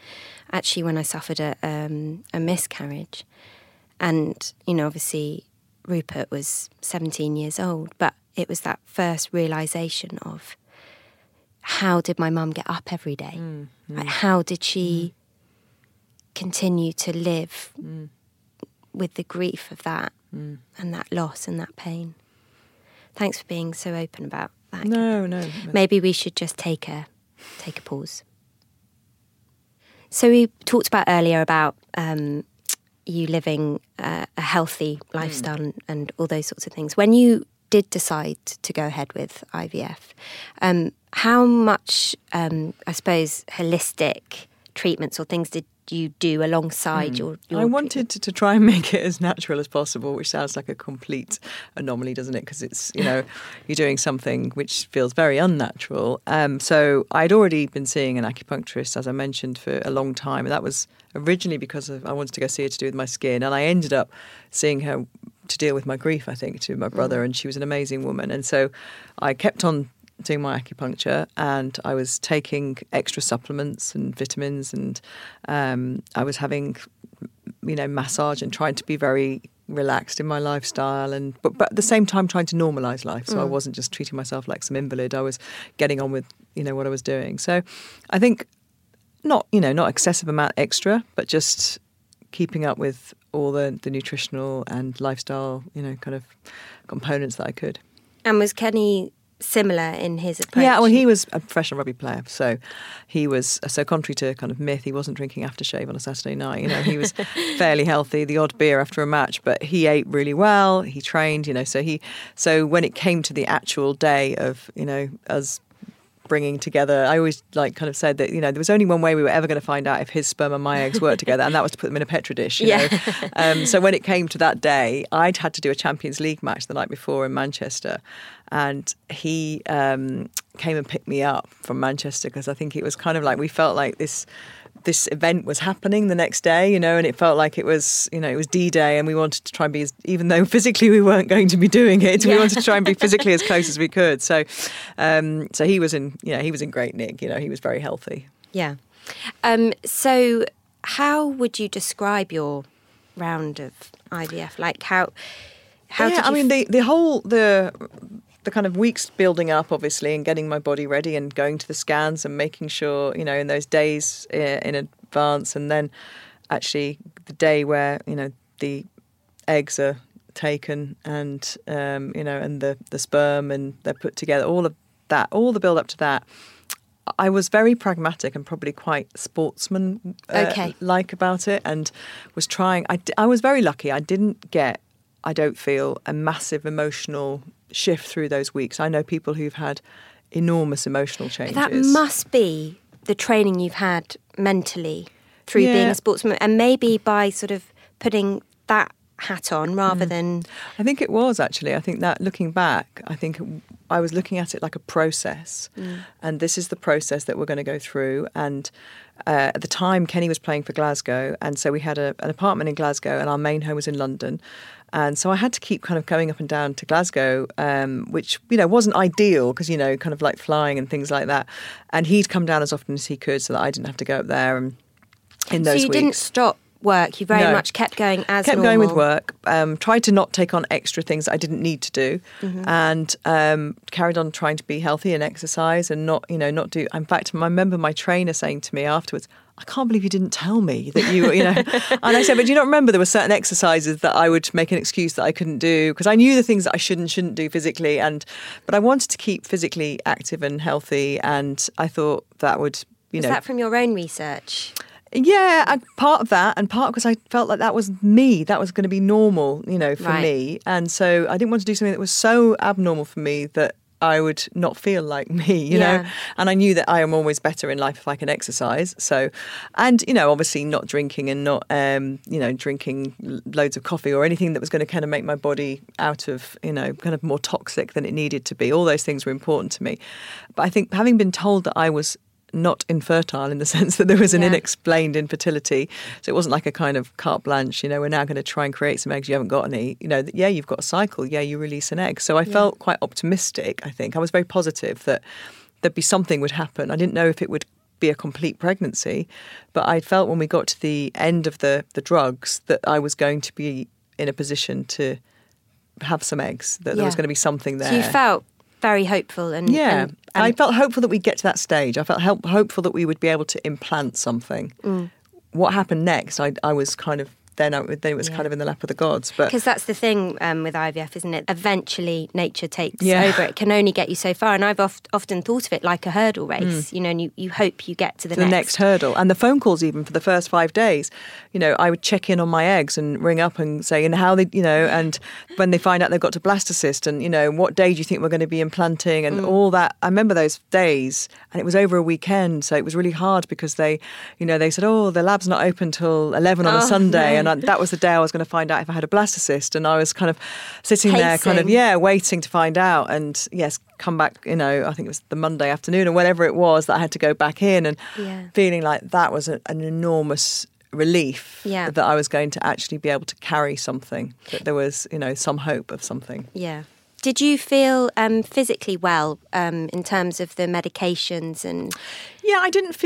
I suffered a miscarriage. And, you know, obviously Rupert was 17 years old, but it was that first realisation of how did my mum get up every day? Like, how did she continue to live with the grief of that and that loss and that pain? Thanks for being so open about that. No. Maybe we should just take a pause. So we talked about earlier about you living a healthy lifestyle and all those sorts of things. When you did decide to go ahead with IVF, how much, I suppose, holistic treatments or things did you do alongside your I wanted to try and make it as natural as possible, which sounds like a complete anomaly, doesn't it? Because it's, you know, you're doing something which feels very unnatural. So I'd already been seeing an acupuncturist, as I mentioned, for a long time. And that was originally because I wanted to go see her to do with my skin. And I ended up seeing her to deal with my grief, I think, to my brother. And she was an amazing woman. And so I kept on doing my acupuncture, and I was taking extra supplements and vitamins, and I was having, you know, massage and trying to be very relaxed in my lifestyle, and but at the same time trying to normalise life. So I wasn't just treating myself like some invalid. I was getting on with, you know, what I was doing. So I think not excessive amount extra, but just keeping up with all the nutritional and lifestyle, you know, kind of components that I could. And was Kenny similar in his approach? Yeah, well, he was a professional rugby player, so he was, so contrary to kind of myth, he wasn't drinking aftershave on a Saturday night. You know, he was fairly healthy, the odd beer after a match, but he ate really well, he trained, you know, so when it came to the actual day of, you know, us bringing together, I always like kind of said that, you know, there was only one way we were ever going to find out if his sperm and my eggs worked together, and that was to put them in a Petri dish, you know. So when it came to that day, I'd had to do a Champions League match the night before in Manchester, and he came and picked me up from Manchester, because I think it was kind of like we felt like this event was happening the next day, and it felt like it was, it was D-Day, and we wanted to try and be even though physically we weren't going to be doing it, we wanted to try and be physically as close as we could. So, so he was in great nick. He was very healthy. Yeah. So how would you describe your round of IVF? Like how did you... I mean, the kind of weeks building up, obviously, and getting my body ready and going to the scans and making sure, in those days in advance, and then actually the day where, the eggs are taken and, and the sperm and they're put together, all of that, all the build up to that. I was very pragmatic and probably quite sportsman-like about it, and was trying. I was very lucky. I didn't get, I don't feel, a massive emotional shift through those weeks. I know people who've had enormous emotional changes. That must be the training you've had mentally through being a sportsman, and maybe by sort of putting that hat on rather than... I think it was, actually. I think that looking back, I think I was looking at it like a process, and this is the process that we're going to go through. And at the time, Kenny was playing for Glasgow, and so we had an apartment in Glasgow, and our main home was in London. And so I had to keep kind of going up and down to Glasgow, which, wasn't ideal because, kind of like flying and things like that. And he'd come down as often as he could so that I didn't have to go up there. And in those weeks... So you didn't stop work? You very much kept going as normal? Kept going with work. Tried to not take on extra things that I didn't need to do. And carried on trying to be healthy and exercise and not do... In fact, I remember my trainer saying to me afterwards, I can't believe you didn't tell me that you, And I said, but do you not remember there were certain exercises that I would make an excuse that I couldn't do, because I knew the things that I shouldn't do physically, but I wanted to keep physically active and healthy, and I thought that would, Was that from your own research? Yeah, part of that, and part because I felt like that was me. That was going to be normal, for me. And so I didn't want to do something that was so abnormal for me that I would not feel like me, you know. And I knew that I am always better in life if I can exercise. So, and, obviously not drinking and not, drinking loads of coffee or anything that was going to kind of make my body out of, kind of more toxic than it needed to be. All those things were important to me. But I think having been told that I was not infertile, in the sense that there was an unexplained infertility. So it wasn't like a kind of carte blanche, we're now going to try and create some eggs, you haven't got any. You've got a cycle, you release an egg. So I felt quite optimistic, I think. I was very positive that there'd be something would happen. I didn't know if it would be a complete pregnancy, but I felt when we got to the end of the drugs that I was going to be in a position to have some eggs, that there was going to be something there. So you felt very hopeful. And I felt hopeful that we'd get to that stage. I felt hopeful that we would be able to implant something. What happened next, I was kind of, then it was kind of in the lap of the gods. Because that's the thing with IVF, isn't it? Eventually nature takes over. It can only get you so far. And I've often thought of it like a hurdle race, and you hope you get to the next hurdle. And the phone calls, even for the first 5 days, I would check in on my eggs and ring up and say, and how they, and when they find out they've got to blastocyst, and, what day do you think we're going to be implanting, and all that. I remember those days, and it was over a weekend. So it was really hard because they said, oh, the lab's not open till 11 on a Sunday. And that was the day I was going to find out if I had a blastocyst, and I was kind of sitting there kind of, waiting to find out, and come back, I think it was the Monday afternoon or whatever it was that I had to go back in, and feeling like that was an enormous relief that I was going to actually be able to carry something, that there was, some hope of something. Yeah. Did you feel physically well in terms of the medications and? Yeah, I didn't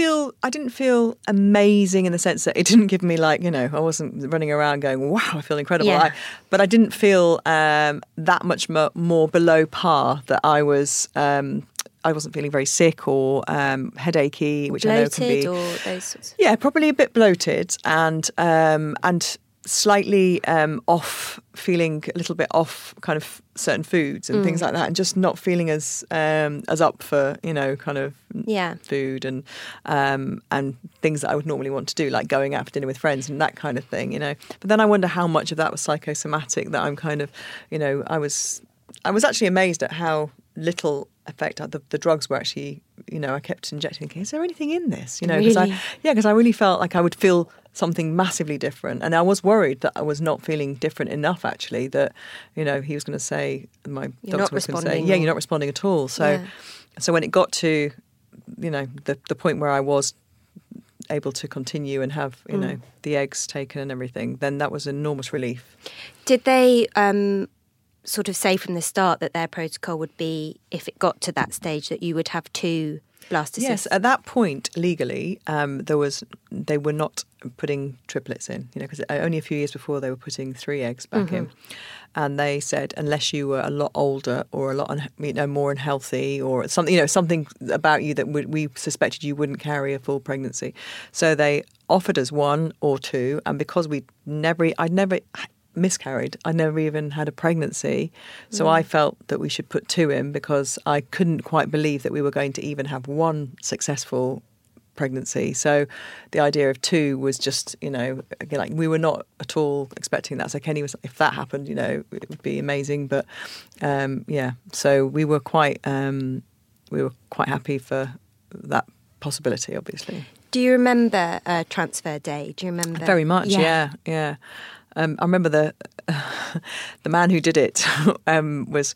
feel amazing in the sense that it didn't give me I wasn't running around going, wow, I feel incredible. Yeah. But I didn't feel that much more below par, that I wasn't feeling very sick or headachy, which bloated, I know can be. Or those sorts. Yeah, probably a bit bloated and slightly off, feeling a little bit off kind of certain foods and things like that, and just not feeling as up for kind of food and things that I would normally want to do, like going out for dinner with friends and that kind of thing, But then I wonder how much of that was psychosomatic, that I'm kind of, I was actually amazed at how little effect the drugs were actually, I kept injecting, thinking, is there anything in this? Because I really felt like I would feel something massively different, and I was worried that I was not feeling different enough, actually, that he was going to say, my doctor was going to say, you're not responding at all. So So when it got to, the point where I was able to continue and have, the eggs taken and everything, then that was enormous relief. Did they sort of say from the start that their protocol would be, if it got to that stage, that you would have 2 blastocysts? Yes, at that point, legally, they were not putting triplets in, because only a few years before they were putting 3 eggs back in. And they said, unless you were a lot older or a lot more unhealthy or something, something about you that we suspected you wouldn't carry a full pregnancy. So they offered us 1 or 2, and because I'd never miscarried, I never even had a pregnancy, so I felt that we should put 2 in because I couldn't quite believe that we were going to even have 1 successful pregnancy. So the idea of 2 was just, we were not at all expecting that. So Kenny was, if that happened, it would be amazing. But so we were quite happy for that possibility, obviously. Do you remember transfer day? Do you remember? Very much, yeah. I remember the man who did it was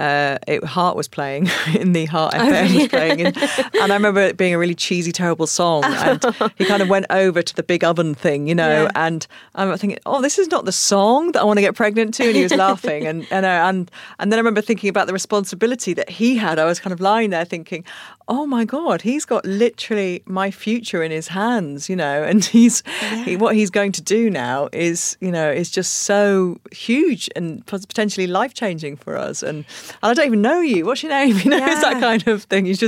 Heart was playing in the Heart FM was playing, and I remember it being a really cheesy, terrible song. And he kind of went over to the big oven thing, and I'm thinking, oh, this is not the song that I want to get pregnant to. And he was laughing, and then I remember thinking about the responsibility that he had. I was kind of lying there thinking, oh my God, he's got literally my future in his hands, and what he's going to do now is just so huge and potentially life-changing for us. And I don't even know you. What's your name? It's that kind of thing. It's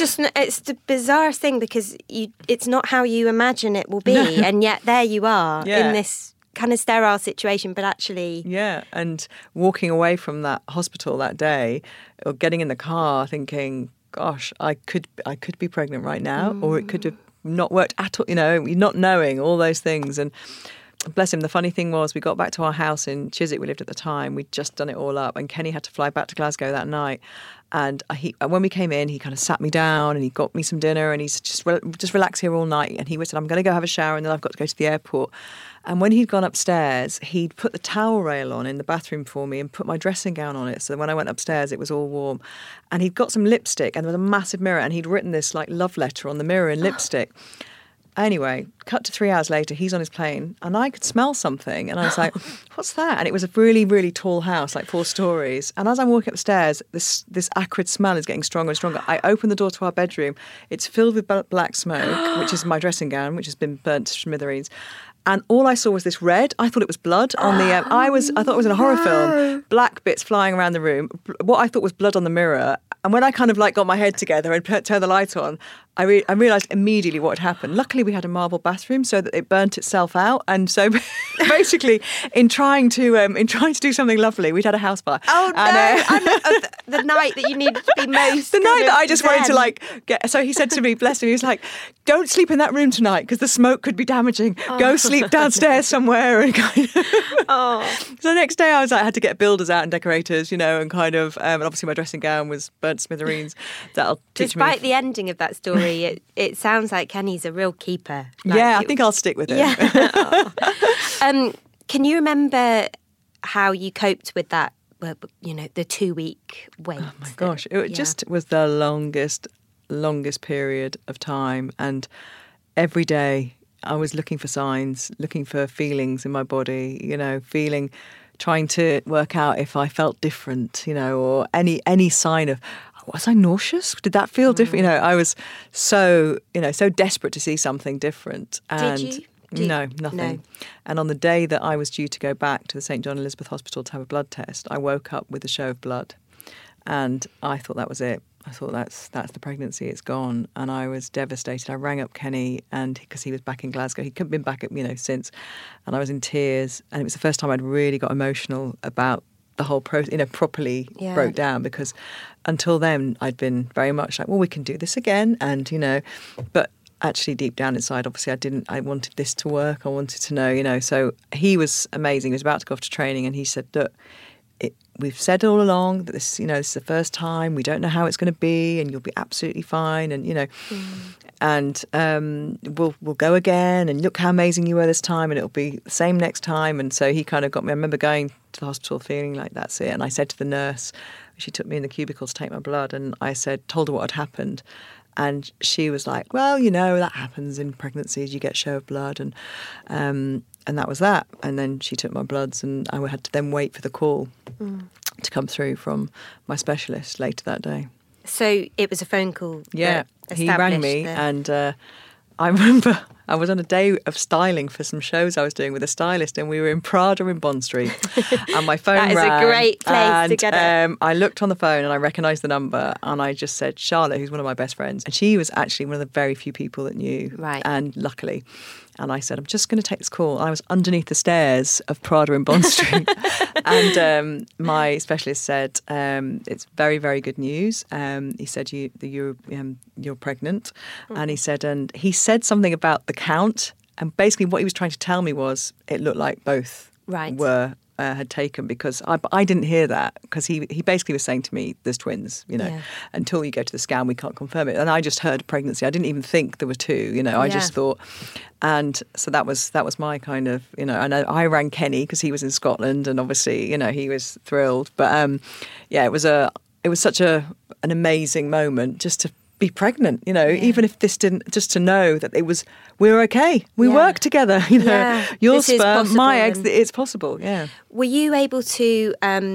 the bizarre thing because it's not how you imagine it will be. No. And yet there you are in this kind of sterile situation, but actually... Yeah, and walking away from that hospital that day or getting in the car thinking, gosh, I could be pregnant right now, or it could have not worked at all, not knowing all those things. And bless him, the funny thing was we got back to our house in Chiswick, we lived at the time, we'd just done it all up, and Kenny had to fly back to Glasgow that night. And when we came in, he kind of sat me down and he got me some dinner and he said, just relax here all night. And he said, I'm going to go have a shower and then I've got to go to the airport. And when he'd gone upstairs, he'd put the towel rail on in the bathroom for me and put my dressing gown on it. So when I went upstairs, it was all warm. And he'd got some lipstick and there was a massive mirror and he'd written this like love letter on the mirror in lipstick. Anyway, cut to 3 hours later, he's on his plane and I could smell something. And I was like, what's that? And it was a really, really tall house, like 4 stories. And as I'm walking upstairs, this acrid smell is getting stronger and stronger. I open the door to our bedroom. It's filled with black smoke, which is my dressing gown, which has been burnt to smithereens. And all I saw was this red. I thought it was blood on the... I thought it was in a horror film. Black bits flying around the room. What I thought was blood on the mirror. And when I kind of like got my head together and turned the light on, I realised immediately what had happened. Luckily, we had a marble bathroom so that it burnt itself out. And so basically, in trying to do something lovely, we'd had a house fire. Oh, no. The night that you needed to be most... The night that I just wanted to get... So he said to me, bless him, he was like, don't sleep in that room tonight because the smoke could be damaging. Go sleep downstairs somewhere. And So the next day I had to get builders out and decorators, and kind of... and obviously my dressing gown was burnt smithereens. That'll teach me... Despite the ending of that story, it sounds like Kenny's a real keeper. I think I'll stick with it. Yeah. Can you remember how you coped with that, the 2-week wait? Oh my gosh, it just was the longest period of time. And every day I was looking for signs, looking for feelings in my body, trying to work out if I felt different, or any sign of, was I nauseous? Did that feel different? I was so desperate to see something different. And Did you? No, nothing. No. And on the day that I was due to go back to the St John Elizabeth Hospital to have a blood test, I woke up with a show of blood. And I thought that was it. I thought that's the pregnancy, it's gone. And I was devastated. I rang up Kenny because he was back in Glasgow. He couldn't been back since. And I was in tears. And it was the first time I'd really got emotional about the whole process, properly broke down, because until then I'd been very much like, well, we can do this again. And, but actually deep down inside, obviously I wanted this to work. I wanted to know, so he was amazing. He was about to go off to training and he said, look, we've said all along that this is the first time. We don't know how it's going to be, and you'll be absolutely fine. And and we'll go again. And look how amazing you were this time, and it'll be the same next time. And so he kind of got me. I remember going to the hospital feeling like that's it. And I said to the nurse, She took me in the cubicle to take my blood, and I told her what had happened. And she was like, well, that happens in pregnancies. You get show of blood. And that was that. And then she took my bloods, and I had to then wait for the call to come through from my specialist later that day. So it was a phone call? Yeah, he rang me and I remember I was on a day of styling for some shows I was doing with a stylist, and we were in Prada in Bond Street, and my phone rang. That is a great place to get it. I looked on the phone and I recognised the number, and I just said, Charlotte, who's one of my best friends, and she was actually one of the very few people that knew, right. And luckily. And I said, I'm just going to take this call. I was underneath the stairs of Prada in Bond Street. And my specialist said, it's very, very good news. He said, you're pregnant. And he said something about the count. And basically what he was trying to tell me was it looked like both had taken, because I didn't hear that, because he basically was saying to me, there's twins, until you go to the scan, we can't confirm it. And I just heard pregnancy. I didn't even think there were two, I just thought. And so that was my kind of, and I rang Kenny because he was in Scotland, and obviously, he was thrilled. But it was such an amazing moment just to be pregnant, even if this didn't, just to know that we were okay. We work together, your this sperm, my eggs, it's possible. Yeah. Were you able to,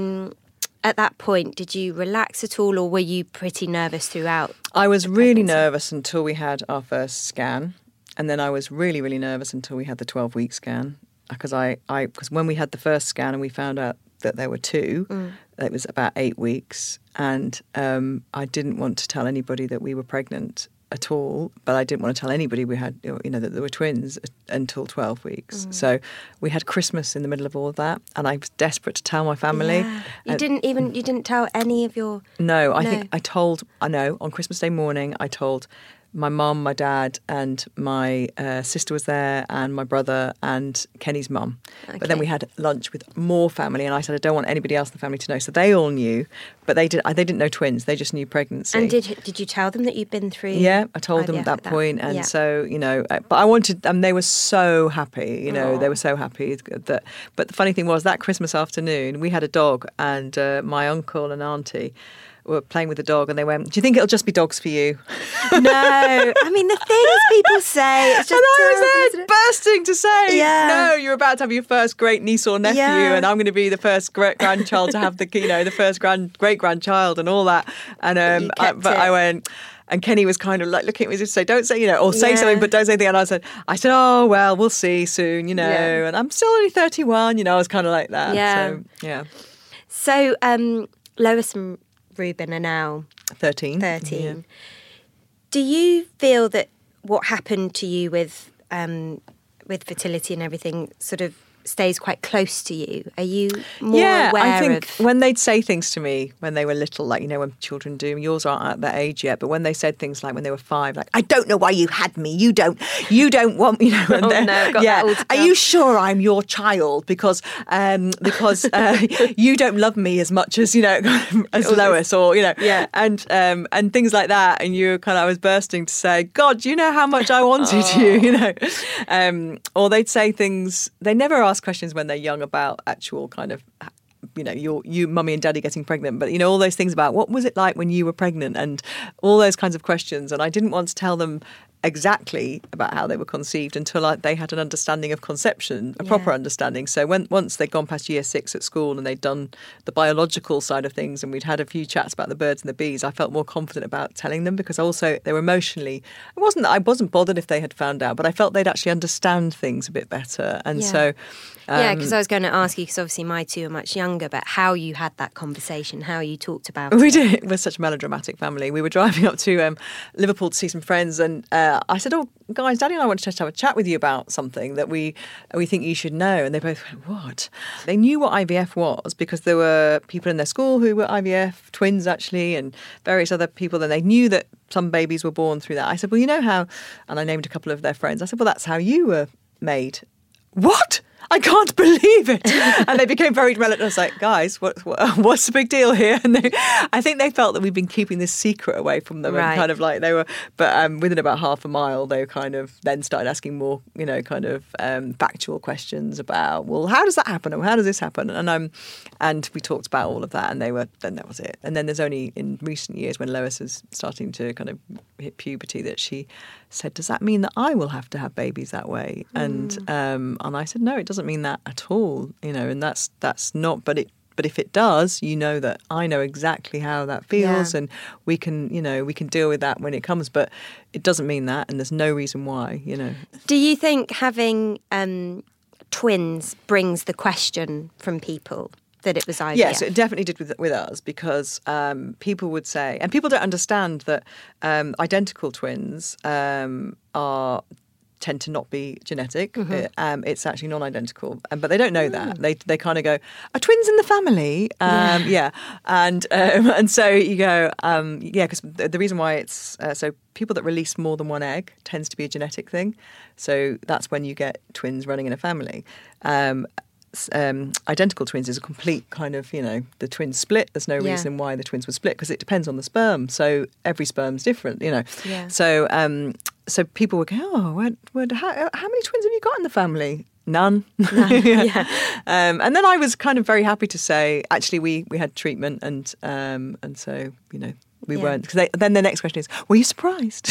at that point, did you relax at all, or were you pretty nervous throughout? I was really nervous until we had our first scan. And then I was really, really nervous until we had the 12-week scan, because because when we had the first scan and we found out that there were two, it was about 8 weeks, and I didn't want to tell anybody that we were pregnant at all, but I didn't want to tell anybody we had, that there were twins until 12 weeks. So we had Christmas in the middle of all of that, and I was desperate to tell my family. Yeah. You didn't tell any of your... No, I think on Christmas Day morning, I told my mum, my dad, and my sister was there, and my brother, and Kenny's mum. Okay. But then we had lunch with more family, and I said I don't want anybody else in the family to know. So they all knew, but they didn't know twins. They just knew pregnancy. And did you tell them that you'd been through? Yeah, I told them at that point, and so but I wanted, and they were so happy. They were so happy that. But the funny thing was, that Christmas afternoon we had a dog, and my uncle and auntie were playing with the dog, and they went, do you think it'll just be dogs for you? No. I mean, the things people say, it's just... And I was there bursting to say, no, you're about to have your first great niece or nephew, and I'm going to be the first great-grandchild to have the first great-grandchild and all that. And I went... And Kenny was kind of like looking at me to say, don't say, or say something, but don't say anything. And I said, oh, well, we'll see soon, and I'm still only 31, I was kind of like that. Yeah. So, yeah. So, Lois and Ruben are now 13. Yeah. Do you feel that what happened to you with fertility and everything sort of stays quite close to you? Are you more aware of... I think when they'd say things to me when they were little, like, when children do, yours aren't at that age yet, but when they said things like when they were 5, like, I don't know why you had me, you don't want, and are you sure I'm your child? Because you don't love me as much as, as Lois, or, and things like that. And I was bursting to say, God, do you know how much I wanted you, or they'd say things, they never ask questions when they're young about actual kind of, you mummy and daddy getting pregnant, but all those things about what was it like when you were pregnant, and all those kinds of questions. And I didn't want to tell them exactly about how they were conceived until they had an understanding of conception, a proper understanding. So once they'd gone past year 6 at school and they'd done the biological side of things, and we'd had a few chats about the birds and the bees, I felt more confident about telling them, because also they were emotionally, I wasn't bothered if they had found out, but I felt they'd actually understand things a bit better. And so because I was going to ask you, because obviously my two are much younger, but how you had that conversation, how you talked about it. We did. We're such a melodramatic family. We were driving up to Liverpool to see some friends, and I said, oh, guys, Daddy and I want to just have a chat with you about something that we think you should know. And they both went, what? They knew what IVF was, because there were people in their school who were IVF, twins actually, and various other people. And they knew that some babies were born through that. I said, well, you know how, and I named a couple of their friends. I said, well, that's how you were made. What? I can't believe it. And they became very reluctant. I was like, guys, what's the big deal here? And I think they felt that we'd been keeping this secret away from them. Right. And kind of like they were, but within about half a mile, they kind of then started asking more, kind of factual questions about, well, how does that happen? Or how does this happen? And we talked about all of that, and then that was it. And then there's only in recent years when Lois is starting to kind of hit puberty that she said, does that mean that I will have to have babies that way? And I said, no, it doesn't mean that at all, and that's not, but if it does, that I know exactly how that feels, and we can deal with that when it comes, but it doesn't mean that, and there's no reason why, Do you think having twins brings the question from people that it was IVF? Yes, it definitely did with us, because people would say, and people don't understand that identical twins tend to not be genetic. It's actually non-identical, but they don't know that. They kind of go, are twins in the family? And so you go, because the reason why it's so people that release more than one egg tends to be a genetic thing. So that's when you get twins running in a family. Identical twins is a complete kind of, the twins split. There's no reason why the twins would split, because it depends on the sperm. So every sperm's different, Yeah. So people would go, oh, how many twins have you got in the family? None. And then I was kind of very happy to say, actually, we had treatment, and so, we weren't. Because then the next question is, were you surprised?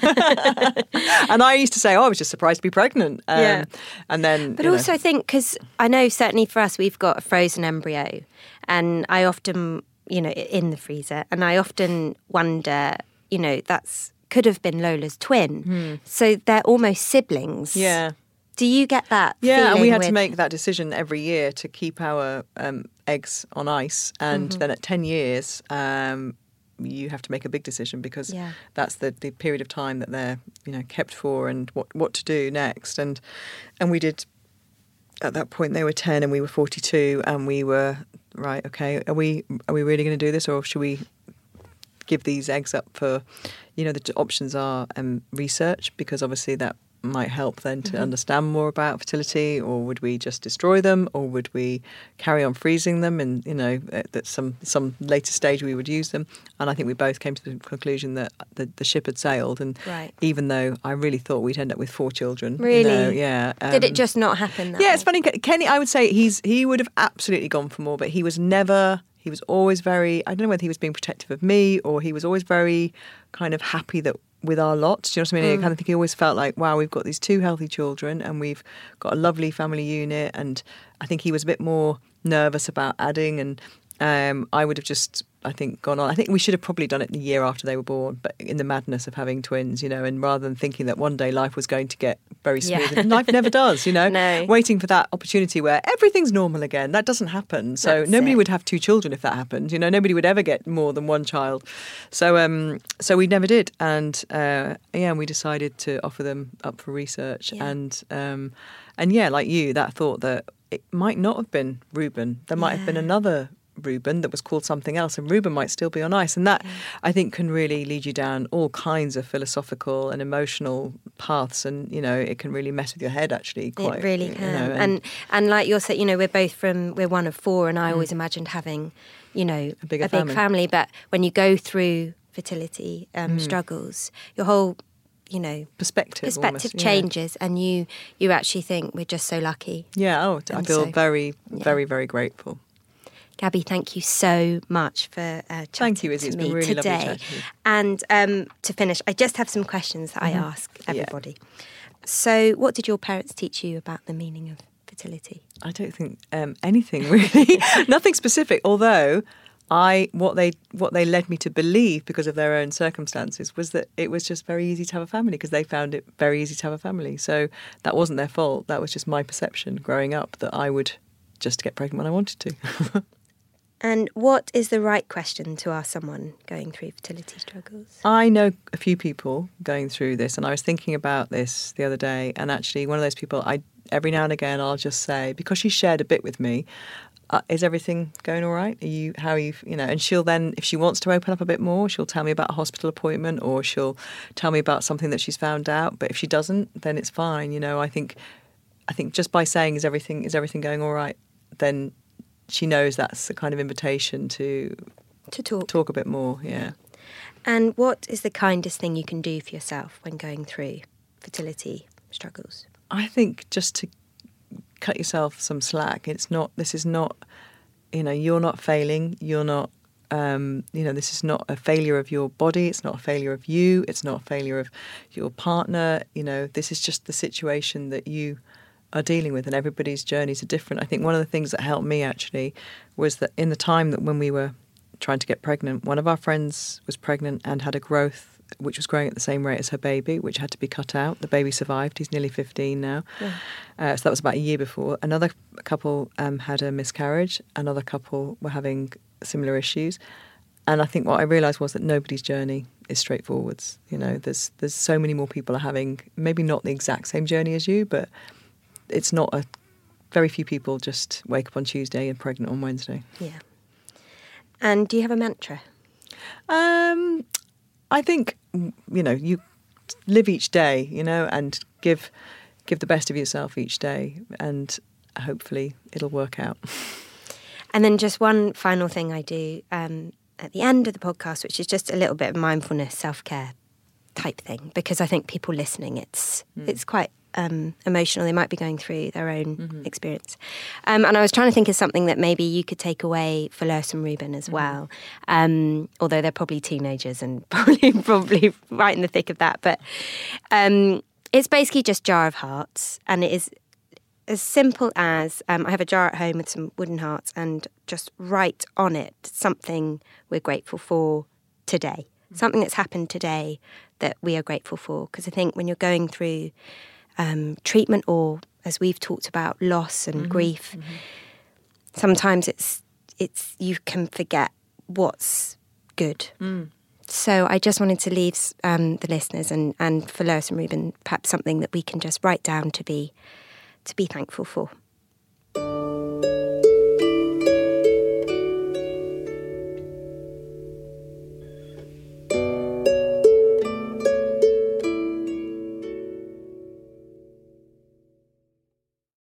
And I used to say, I was just surprised to be pregnant. And then, but also I think, because I know certainly for us, we've got a frozen embryo, and I often, in the freezer, and I often wonder, that's could have been Lola's twin. So they're almost siblings. Yeah. Do you get that? Yeah, and we had to make that decision every year to keep our eggs on ice, and then at 10 years. You have to make a big decision, because that's the period of time that they're kept for, and what to do next. And we did, at that point they were 10 and we were 42, and we were right. Okay, are we really going to do this, or should we give these eggs up for the options are research, because obviously that might help then to understand more about fertility, or would we just destroy them, or would we carry on freezing them, and at some later stage we would use them. And I think we both came to the conclusion that the ship had sailed, and even though I really thought we'd end up with 4 children. Really? Did it just not happen that way? It's funny, Kenny, I would say he would have absolutely gone for more, but he was always very, I don't know whether he was being protective of me, or he was always very kind of happy that with our lot. Do you know what I mean? I kind of think he always felt like, wow, we've got these 2 healthy children, and we've got a lovely family unit. And I think he was a bit more nervous about adding, and I would have just, I think, gone on. I think we should have probably done it the year after they were born, but in the madness of having twins, and rather than thinking that one day life was going to get very smooth. And life never does, No. Waiting for that opportunity where everything's normal again. That doesn't happen. So nobody would have 2 children if that happened. Nobody would ever get more than 1 child. So we never did. And we decided to offer them up for research. Yeah. And like you, that thought that it might not have been Reuben. There might have been another Reuben that was called something else, and Reuben might still be on ice, and that I think can really lead you down all kinds of philosophical and emotional paths, and it can really mess with your head actually. Quite, it really can. And like you're saying, we're one of 4, and I always imagined having a big family, but when you go through fertility struggles, your whole perspective almost, changes, and you actually think we're just so lucky. I feel very, very, very grateful. Gabby, thank you so much for chatting to me it's been really today. Lovely chatting. And to finish, I just have some questions that I ask everybody. So what did your parents teach you about the meaning of fertility? I don't think anything really. Nothing specific, although what they led me to believe, because of their own circumstances, was that it was just very easy to have a family, because they found it very easy to have a family. So that wasn't their fault. That was just my perception growing up, that I would just get pregnant when I wanted to. And what is the right question to ask someone going through fertility struggles? I know a few people going through this, and I was thinking about this the other day, and actually one of those people, every now and again I'll just say, because she shared a bit with me, is everything going all right? How are you, and she'll then, if she wants to open up a bit more, she'll tell me about a hospital appointment, or she'll tell me about something that she's found out. But if she doesn't, then it's fine. I think I think just by saying, is everything going all right, then she knows that's the kind of invitation to talk a bit more, yeah. And what is the kindest thing you can do for yourself when going through fertility struggles? I think just to cut yourself some slack. This is not, you're not failing. You're not, this is not a failure of your body. It's not a failure of you. It's not a failure of your partner. This is just the situation that you are dealing with, and everybody's journeys are different. I think one of the things that helped me actually was that in the time that when we were trying to get pregnant, one of our friends was pregnant and had a growth which was growing at the same rate as her baby, which had to be cut out. The baby survived. He's nearly 15 now. Yeah. So that was about a year before. Another couple had a miscarriage. Another couple were having similar issues. And I think what I realised was that nobody's journey is straightforward. There's so many more people are having maybe not the exact same journey as you, but it's not very few people just wake up on Tuesday and pregnant on Wednesday. Yeah. And do you have a mantra? I think, you live each day, and give the best of yourself each day, and hopefully it'll work out. And then just one final thing I do at the end of the podcast, which is just a little bit of mindfulness, self-care type thing, because I think people listening, it's quite emotional. They might be going through their own experience. And I was trying to think of something that maybe you could take away for Lois and Ruben as well. Although they're probably teenagers and probably right in the thick of that. But it's basically just Jar of Hearts. And it is as simple as I have a jar at home with some wooden hearts, and just write on it something we're grateful for today. Something that's happened today that we are grateful for. Because I think when you're going through treatment, or as we've talked about, loss and grief, sometimes it's you can forget what's good. So I just wanted to leave the listeners and for Lois and Ruben perhaps something that we can just write down to be thankful for.